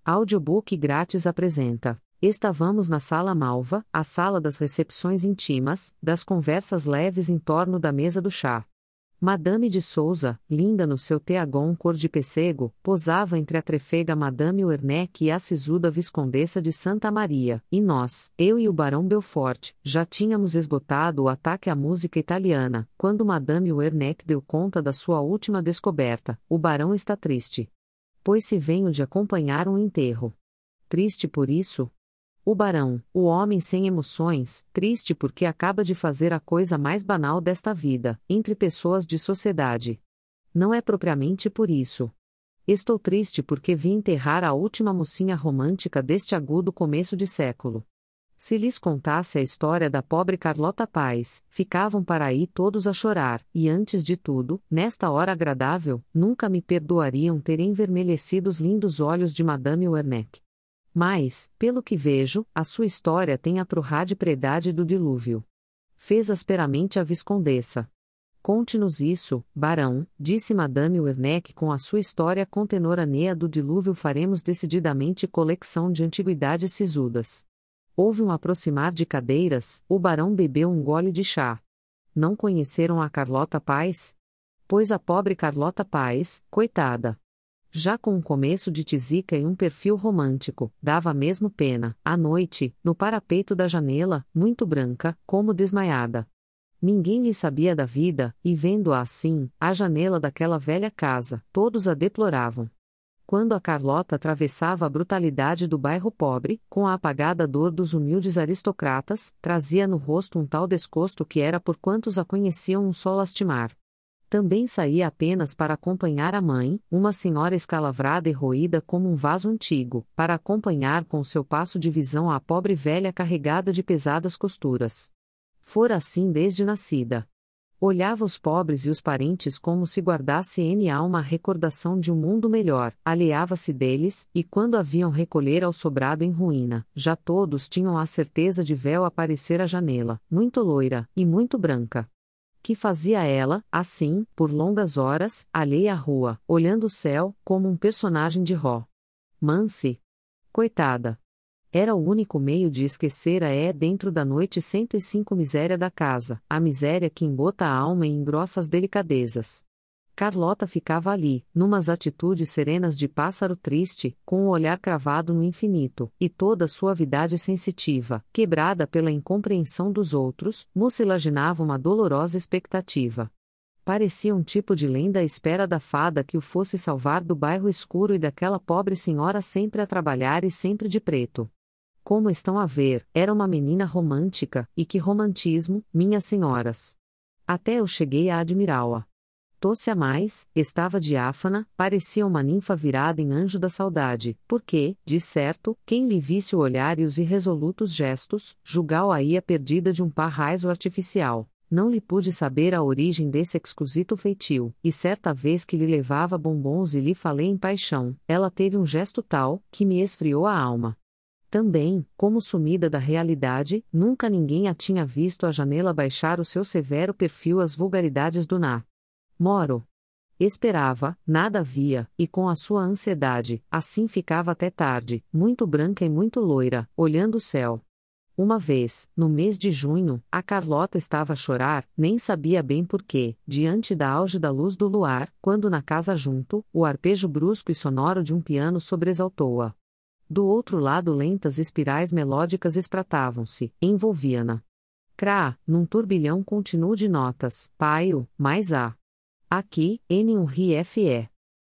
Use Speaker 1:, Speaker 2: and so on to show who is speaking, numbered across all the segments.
Speaker 1: Audiobook grátis apresenta. Estávamos na Sala Malva, a sala das recepções íntimas, das conversas leves em torno da mesa do chá. Madame de Souza, linda no seu teagon cor de pêssego, posava entre a trefega Madame Werneck e a sisuda Viscondessa de Santa Maria, e nós, eu e o Barão Belfort, já tínhamos esgotado o ataque à música italiana, quando Madame Werneck deu conta da sua última descoberta: o barão está triste. Pois se venho de acompanhar um enterro. Triste por isso? O barão, o homem sem emoções, triste porque acaba de fazer a coisa mais banal desta vida, entre pessoas de sociedade. Não é propriamente por isso. Estou triste porque vi enterrar a última mocinha romântica deste agudo começo de século. Se lhes contasse a história da pobre Carlota Paz, ficavam para aí todos a chorar, e antes de tudo, nesta hora agradável, nunca me perdoariam ter envermelhecido os lindos olhos de Madame Werneck. Mas, pelo que vejo, a sua história tem a prurradipredade do dilúvio. Fez asperamente a Viscondessa. Conte-nos isso, barão, disse Madame Werneck, com a sua história contemporânea do dilúvio faremos decididamente coleção de antiguidades sisudas. Houve um aproximar de cadeiras, o barão bebeu um gole de chá. Não conheceram a Carlota Paz? Pois a pobre Carlota Paz, coitada. Já com um começo de tisica e um perfil romântico, dava mesmo pena, à noite, no parapeito da janela, muito branca, como desmaiada. Ninguém lhe sabia da vida, e vendo-a assim, à janela daquela velha casa, todos a deploravam. Quando a Carlota atravessava a brutalidade do bairro pobre, com a apagada dor dos humildes aristocratas, trazia no rosto um tal desgosto que era por quantos a conheciam um só lastimar. Também saía apenas para acompanhar a mãe, uma senhora escalavrada e roída como um vaso antigo, para acompanhar com seu passo de visão a pobre velha carregada de pesadas costuras. Fora assim desde nascida. Olhava os pobres e os parentes como se guardasse em alma a recordação de um mundo melhor, alheava-se deles, e quando a viam recolher ao sobrado em ruína, já todos tinham a certeza de véu aparecer à janela, muito loira, e muito branca. Que fazia ela, assim, por longas horas, alheia à rua, olhando o céu, como um personagem de Ró. Manse. Coitada. Era o único meio de esquecer dentro da noite 105 miséria da casa, a miséria que embota a alma e engrossa as delicadezas. Carlota ficava ali, numas atitudes serenas de pássaro triste, com o olhar cravado no infinito, e toda suavidade sensitiva, quebrada pela incompreensão dos outros, mucilaginava uma dolorosa expectativa. Parecia um tipo de lenda à espera da fada que o fosse salvar do bairro escuro e daquela pobre senhora sempre a trabalhar e sempre de preto. Como estão a ver, era uma menina romântica, e que romantismo, minhas senhoras! Até eu cheguei a admirá-la. Tosse a mais, estava diáfana, parecia uma ninfa virada em anjo da saudade, porque, de certo, quem lhe visse o olhar e os irresolutos gestos, julgá-la-ia perdida de um parraiso artificial. Não lhe pude saber a origem desse exquisito feitio, e certa vez que lhe levava bombons e lhe falei em paixão, ela teve um gesto tal, que me esfriou a alma. Também, como sumida da realidade, nunca ninguém a tinha visto à janela baixar o seu severo perfil às vulgaridades do Moro. Esperava, nada via, e com a sua ansiedade, assim ficava até tarde, muito branca e muito loira, olhando o céu. Uma vez, no mês de junho, a Carlota estava a chorar, nem sabia bem porquê, diante da auge da luz do luar, quando na casa junto, o arpejo brusco e sonoro de um piano sobressaltou-a. Do outro lado lentas espirais melódicas espratavam-se, envolvia-na. Crá, num turbilhão contínuo de notas, paio, mais a. Aqui, N um ri fe.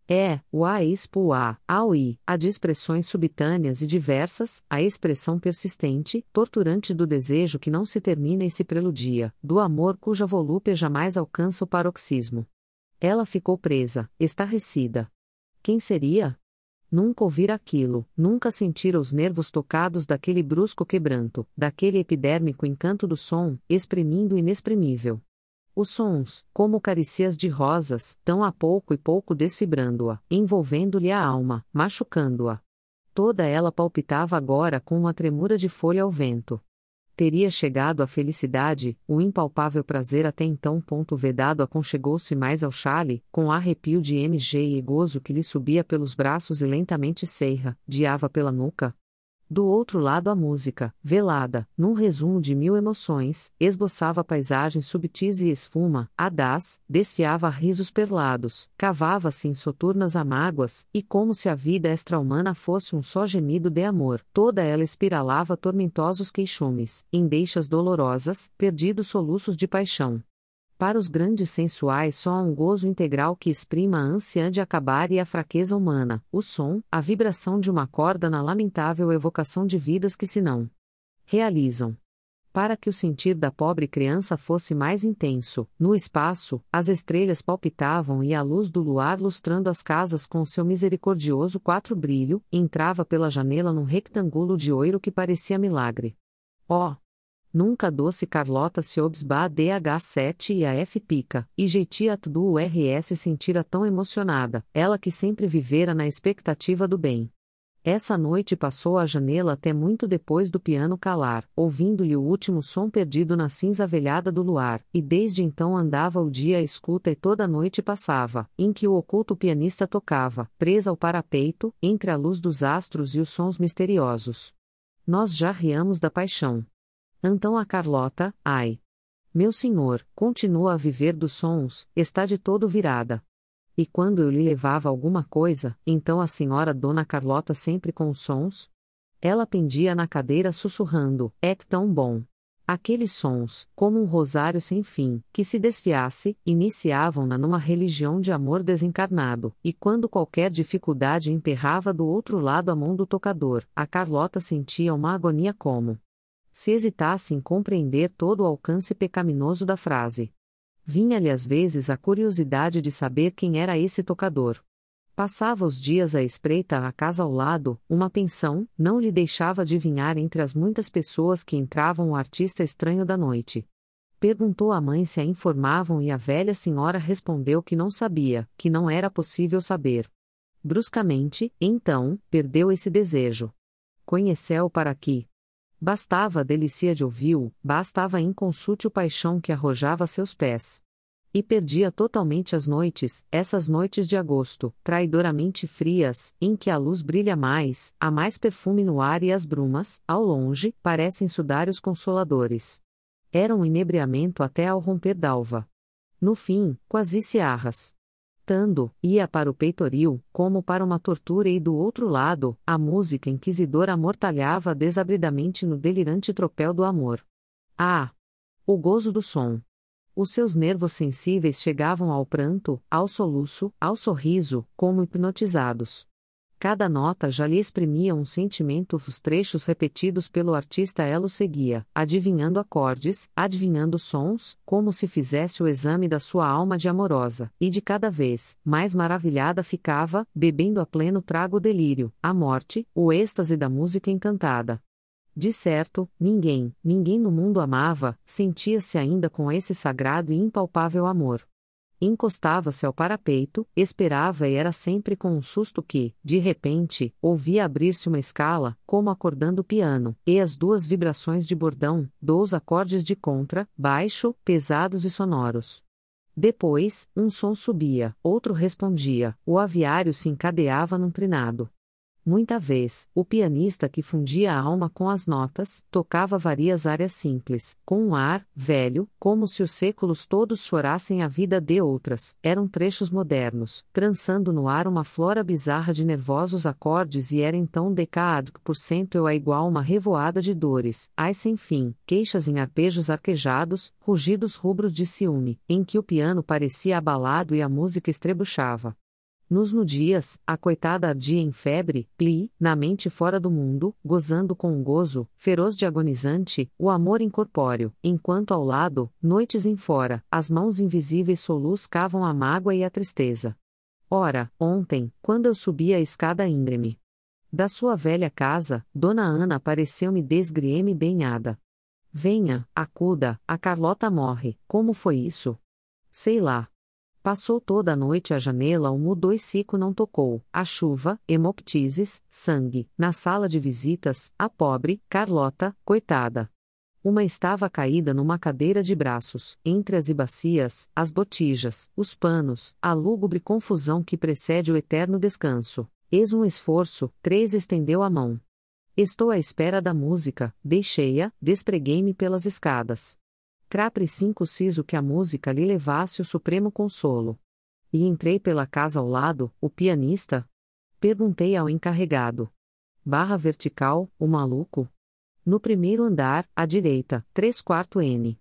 Speaker 1: O a expo a, ao i, a de expressões subitâneas e diversas, a expressão persistente, torturante do desejo que não se termina e se preludia, do amor cuja volúpia jamais alcança o paroxismo. Ela ficou presa, estarrecida. Quem seria? Nunca ouvira aquilo, nunca sentira os nervos tocados daquele brusco quebranto, daquele epidérmico encanto do som, exprimindo o inexprimível. Os sons, como caricias de rosas, tão a pouco e pouco desfibrando-a, envolvendo-lhe a alma, machucando-a. Toda ela palpitava agora com uma tremura de folha ao vento. Teria chegado a felicidade, o impalpável prazer até então. Vedado aconchegou-se mais ao chale, com arrepio de mg e gozo que lhe subia pelos braços e lentamente diava pela nuca. Do outro lado a música, velada, num resumo de mil emoções, esboçava paisagens subtis e espuma, desfiava risos perlados, cavava-se em soturnas amáguas, e como se a vida extra-humana fosse um só gemido de amor, toda ela espiralava tormentosos queixumes, endechas dolorosas, perdidos soluços de paixão. Para os grandes sensuais só há um gozo integral que exprima a ânsia de acabar e a fraqueza humana, o som, a vibração de uma corda na lamentável evocação de vidas que se não realizam. Para que o sentir da pobre criança fosse mais intenso, no espaço, as estrelas palpitavam e a luz do luar lustrando as casas com seu misericordioso brilho, entrava pela janela num rectângulo de ouro que parecia milagre. Oh! Nunca doce Carlota se obsba DH7 e a F pica, e jeitia tudo o RS sentira tão emocionada, ela que sempre vivera na expectativa do bem. Essa noite passou à janela até muito depois do piano calar, ouvindo-lhe o último som perdido na cinza velhada do luar, e desde então andava o dia à escuta e toda a noite passava, em que o oculto pianista tocava, presa ao parapeito, entre a luz dos astros e os sons misteriosos. Nós já riamos da paixão. Então a Carlota, ai! Meu senhor, continua a viver dos sons, está de todo virada. E quando eu lhe levava alguma coisa, então a senhora Dona Carlota sempre com os sons? Ela pendia na cadeira sussurrando, é tão bom. Aqueles sons, como um rosário sem fim, que se desfiasse, iniciavam-na numa religião de amor desencarnado, e quando qualquer dificuldade emperrava do outro lado a mão do tocador, a Carlota sentia uma agonia como se hesitasse em compreender todo o alcance pecaminoso da frase. Vinha-lhe às vezes a curiosidade de saber quem era esse tocador. Passava os dias à espreita à casa ao lado, uma pensão, não lhe deixava adivinhar entre as muitas pessoas que entravam o artista estranho da noite. Perguntou à mãe se a informavam e a velha senhora respondeu que não sabia, que não era possível saber. Bruscamente, então, perdeu esse desejo. Conheceu para aqui. Bastava a delícia de ouvi-lo, bastava a inconsútil paixão que arrojava a seus pés. E perdia totalmente as noites, essas noites de agosto, traidoramente frias, em que a luz brilha mais, há mais perfume no ar e as brumas, ao longe, parecem sudários consoladores. Era um inebriamento até ao romper d'alva. No fim, quase se arras. Ia para o peitoril, como para uma tortura e do outro lado, a música inquisidora amortalhava desabridamente no delirante tropel do amor. Ah! O gozo do som! Os seus nervos sensíveis chegavam ao pranto, ao soluço, ao sorriso, como hipnotizados. Cada nota já lhe exprimia um sentimento. Os trechos repetidos pelo artista ela o seguia, adivinhando acordes, adivinhando sons, como se fizesse o exame da sua alma de amorosa, e de cada vez, mais maravilhada ficava, bebendo a pleno trago o delírio, a morte, o êxtase da música encantada. De certo, ninguém no mundo amava, sentia-se ainda com esse sagrado e impalpável amor. Encostava-se ao parapeito, esperava e era sempre com um susto que, de repente, ouvia abrir-se uma escala, como acordando o piano, e as duas vibrações de bordão, 2 acordes de contra, baixo, pesados e sonoros. Depois, um som subia, outro respondia, o aviário se encadeava num trinado. Muita vez, o pianista que fundia a alma com as notas, tocava várias áreas simples, com um ar, velho, como se os séculos todos chorassem a vida de outras, eram trechos modernos, trançando no ar uma flora bizarra de nervosos acordes e era então decad por cento eu a igual uma revoada de dores, ai sem fim, queixas em arpejos arquejados, rugidos rubros de ciúme, em que o piano parecia abalado e a música estrebuchava. Nos dias, a coitada ardia em febre, na mente fora do mundo, gozando com um gozo, feroz de agonizante, o amor incorpóreo, enquanto ao lado, noites em fora, as mãos invisíveis soluscavam a mágoa e a tristeza. Ora, ontem, quando eu subia a escada íngreme da sua velha casa, Dona Ana apareceu-me desgrieme benhada. Venha, acuda, a Carlota morre, como foi isso? Sei lá. Passou toda a noite à janela o mudou e Cico não tocou, a chuva, hemoptises, sangue, na sala de visitas, a pobre, Carlota, coitada. Uma estava caída numa cadeira de braços, entre as bacias, as botijas, os panos, a lúgubre confusão que precede o eterno descanso. Eis um esforço, 3 estendeu a mão. Estou à espera da música, deixei-a, despreguei-me pelas escadas. Crapre 5 Ciso que a música lhe levasse o supremo consolo. E entrei pela casa ao lado, o pianista? Perguntei ao encarregado. Barra vertical, o maluco? No primeiro andar, à direita, 3/4 N.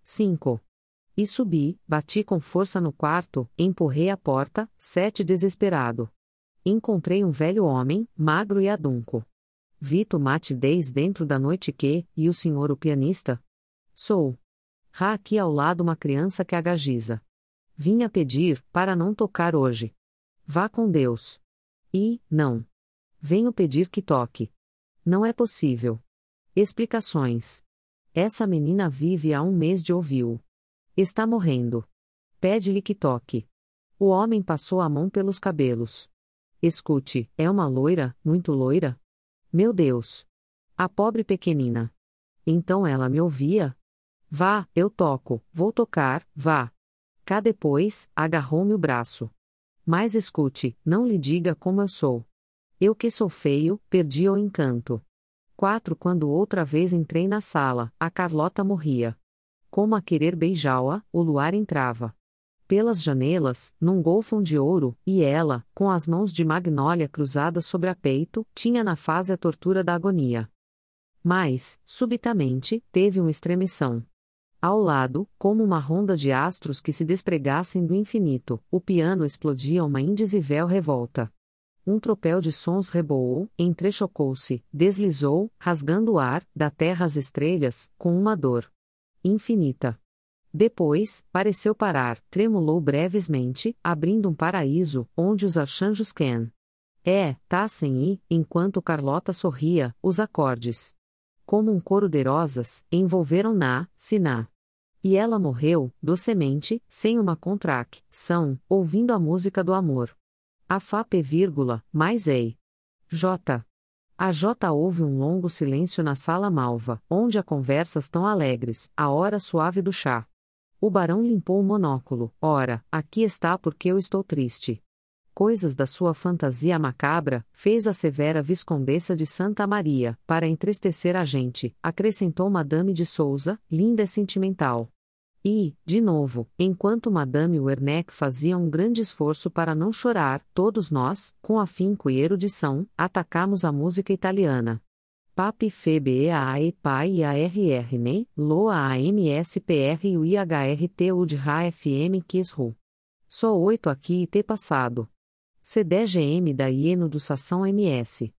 Speaker 1: 5. E subi, bati com força no quarto, empurrei a porta, 7 desesperado. Encontrei um velho homem, magro e adunco. Vito matidez dentro da noite que, e o senhor o pianista? Sou. Há aqui ao lado uma criança que agagiza. Vinha pedir, para não tocar hoje. Vá com Deus. E, não. Venho pedir que toque. Não é possível. Explicações. Essa menina vive há 1 mês de ouvi-o. Está morrendo. Pede-lhe que toque. O homem passou a mão pelos cabelos. Escute, é uma loira, muito loira? Meu Deus! A pobre pequenina. Então ela me ouvia? Vá, eu toco, vou tocar, vá. Cá depois, agarrou-me o braço. Mas escute, não lhe diga como eu sou. Eu que sou feio, perdi o encanto. 4 Quando outra vez entrei na sala, a Carlota morria. Como a querer beijá-la, o luar entrava. Pelas janelas, num golfão de ouro, e ela, com as mãos de magnólia cruzadas sobre a peito, tinha na face a tortura da agonia. Mas, subitamente, teve uma estremeção. Ao lado, como uma ronda de astros que se despregassem do infinito, o piano explodia uma indizível revolta. Um tropel de sons reboou, entrechocou-se, deslizou, rasgando o ar, da terra às estrelas, com uma dor infinita. Depois, pareceu parar, tremulou brevemente, abrindo um paraíso, onde os arcanjos tassem e, enquanto Carlota sorria, os acordes. Como um coro de rosas, envolveram-na, Siná. E ela morreu, docemente, sem uma contração, ouvindo a música do amor. A Fá P, mais Ei. J. A J. Houve um longo silêncio na sala malva, onde há conversas tão alegres, a hora suave do chá. O barão limpou o monóculo. Ora, aqui está porque eu estou triste. Coisas da sua fantasia macabra, fez a severa viscondessa de Santa Maria, para entristecer a gente, acrescentou Madame de Souza, linda e sentimental. E, de novo, enquanto Madame Werneck fazia um grande esforço para não chorar, todos nós, com afinco e erudição, atacamos a música italiana. Papi Febe AE Pai e ARR NE, Loa AMSPR e IHRT UDRA FM Kisru. Só 8 aqui e T passado. CDGM da Ieno do Sação MS.